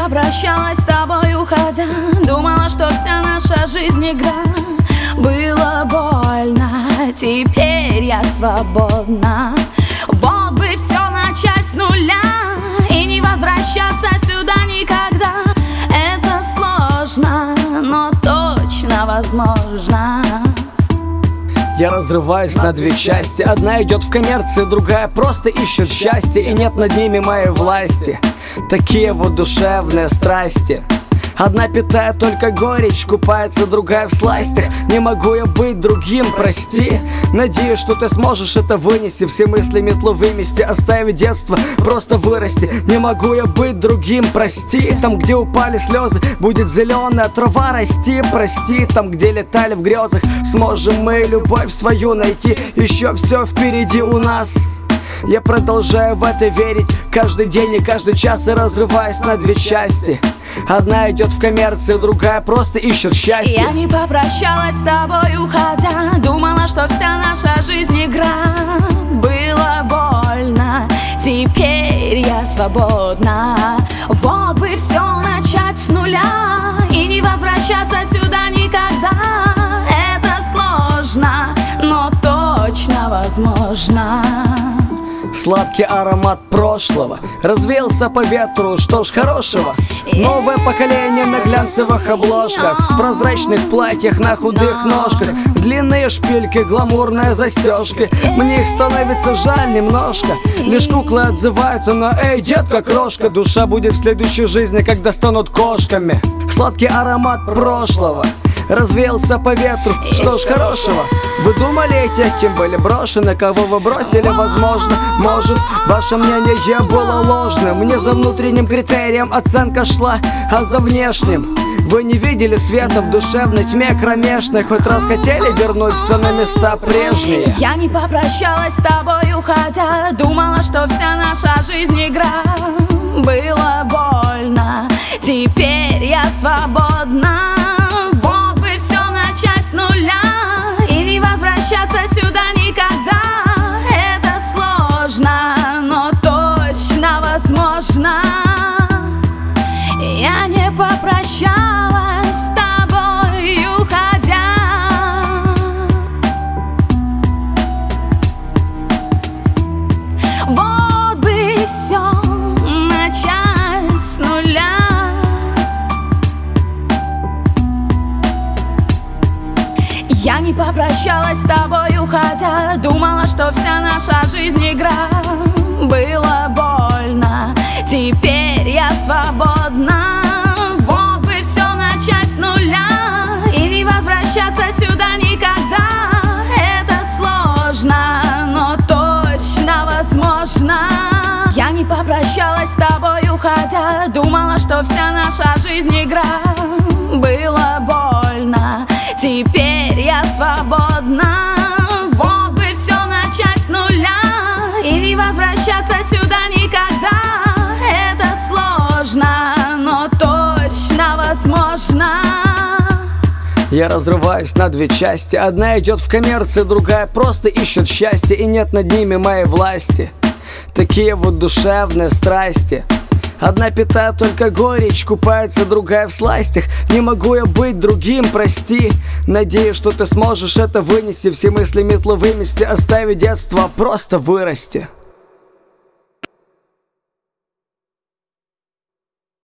попрощалась с тобой, уходя. Думала, что вся наша жизнь игра. Было больно, теперь я свободна. Вот бы все начать с нуля и не возвращаться сюда никогда. Это сложно, но точно возможно. Я разрываюсь на две части. Одна идет в коммерции, другая просто ищет счастье. И нет над ними моей власти. Такие вот душевные страсти. Одна питает только горечь, купается, другая в сластях. Не могу я быть другим, прости. Надеюсь, что ты сможешь это вынести, все мысли метлу вымести, оставить детство, просто вырасти. Не могу я быть другим, прости. Там, где упали слезы, будет зеленая трава расти. Прости, там, где летали в грезах, сможем мы любовь свою найти. Еще все впереди у нас. Я продолжаю в это верить каждый день и каждый час, и разрываюсь на две части. Одна идет в коммерции, другая просто ищет счастье. Я не попрощалась с тобой, уходя. Думала, что вся наша жизнь игра. Было больно, теперь я свободна. Вот бы все начать с нуля и не возвращаться сюда никогда. Это сложно, но точно возможно. Сладкий аромат прошлого развеялся по ветру, что ж хорошего. Новое поколение на глянцевых обложках, в прозрачных платьях на худых ножках, длинные шпильки, гламурная застежка. Мне их становится жаль немножко. Лишь куклы отзываются, но эй, детка, крошка, душа будет в следующей жизни, когда станут кошками. Сладкий аромат прошлого развеялся по ветру, что ж хорошего. Вы думали о тех, кем были брошены, кого вы бросили, возможно. Может, ваше мнение было ложным. Не за внутренним критерием оценка шла, а за внешним. Вы не видели света в душевной тьме кромешной. Хоть раз хотели вернуть все на места прежние. Я не попрощалась с тобой, уходя. Думала, что вся наша жизнь игра. Было больно, теперь я свободна. Начать с нуля и не возвращаться сюда никогда. Это сложно, но точно возможно. Я не попрощалась с тобой, уходя. Вот бы все начать с нуля. Я не попрощалась с тобой, уходя. Думала, что вся наша жизнь игра. Было больно, теперь я свободна. Вот бы все начать с нуля и не возвращаться сюда никогда. Это сложно, но точно возможно. Я не попрощалась с тобой, уходя. Думала, что вся наша жизнь игра. Было больно, теперь я свободна. Вот бы все начать с нуля и не возвращаться сюда никогда. Это сложно, но точно возможно. Я разрываюсь на две части. Одна идет в коммерции, другая просто ищет счастье. И нет над ними моей власти. Такие вот душевные страсти. Одна питает только горечь, купается, другая в сластях. Не могу я быть другим, прости. Надеюсь, что ты сможешь это вынести, все мысли метлу вымести, оставить детство, просто вырасти.